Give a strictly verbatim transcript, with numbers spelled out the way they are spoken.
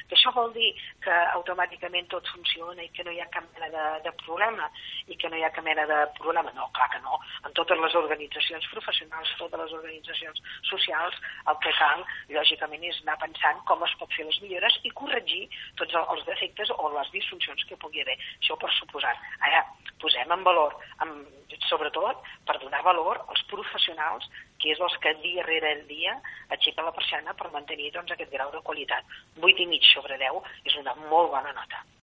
Que això vol dir que automàticament tot funciona i que no hi ha cap mena de, de problema i que no hi ha cap mena de problema. No, clar que no. En totes les organitzacions professionals, totes les organitzacions socials, el que cal, lògicament, és anar pensant com es pot fer les millores i corregir tots els defectes o les disfuncions que pugui haver. Això per suposat. Ara, posem en valor, amb, sobretot per donar valor als professionals, que és els que dia rere dia aixequen la persiana per mantenir doncs, aquest grau de qualitat. vuit i mig sobre deu és una molt bona nota.